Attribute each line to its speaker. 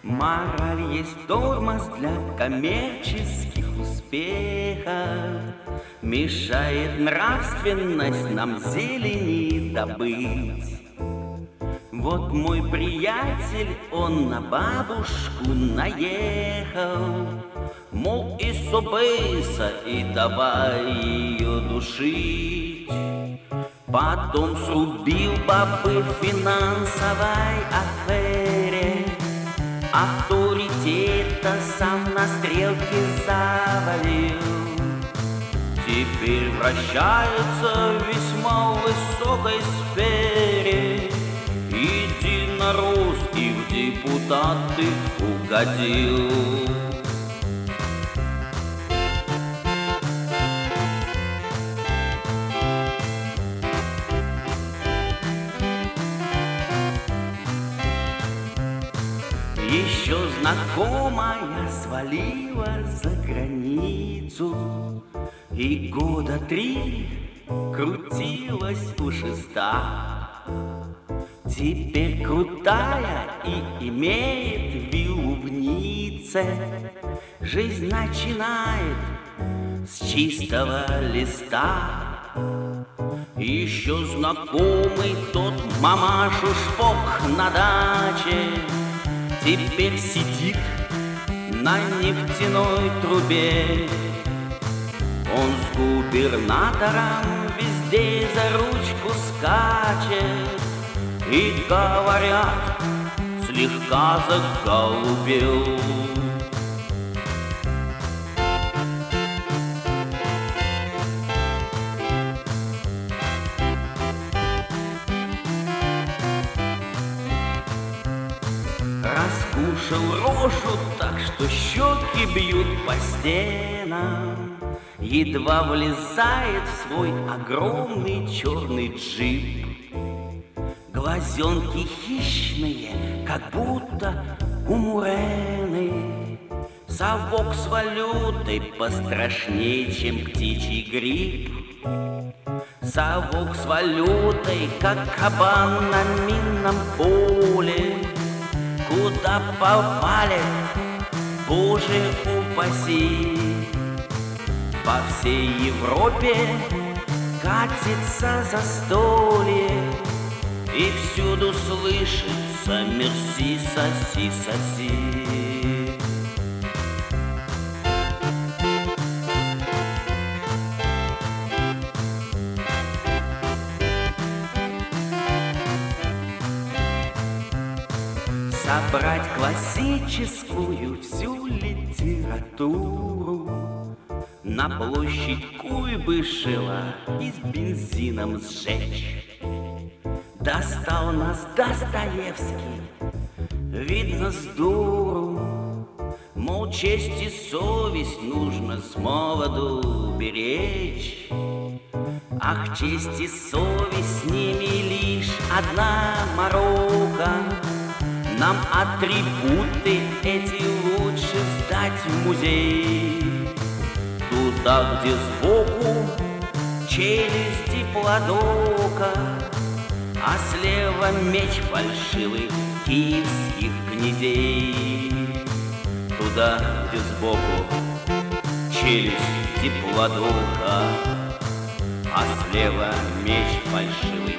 Speaker 1: Мораль есть тормоз для коммерческих успехов, мешает нравственность нам зелени добыть. Вот мой приятель, он на бабушку наехал, мол, и собыса, и давай ее душить. Потом срубил бабы в финансовой афере, авторитета сам на стрелке завалил. Теперь вращается в весьма высокой сфере, единоросский в депутаты угодил. Еще знакомая свалила за границу и года 3 крутилась у шеста. Теперь крутая и имеет виллу в Ницце. Жизнь начинает с чистого листа. Еще знакомый тот мамашу шпок на даче теперь сидит на нефтяной трубе. Он с губернатором везде за ручку скачет, и, говорят, слегка заголубел. Раскушал рожу так, что щеки бьют по стенам, едва влезает в свой огромный черный джип. Глазенки хищные, как будто у мурены, совок с валютой пострашнее, чем птичий гриб. Совок с валютой, как кабан на минном поле, куда попали, Боже упаси. По всей Европе катится застолье, и всюду слышится мерси, соси, соси. Собрать классическую всю литературу на площадь Куйбышева и с бензином сжечь. Достал нас Достоевский, видно с дуру, мол, честь и совесть нужно с молоду беречь. Ах, честь и совесть, с ними лишь одна морока. Нам атрибуты эти лучше сдать в музей, туда, где сбоку челюсти плодока, а слева меч фальшивых киевских князей. Туда, где сбоку челюсти плодока, а слева меч фальшивых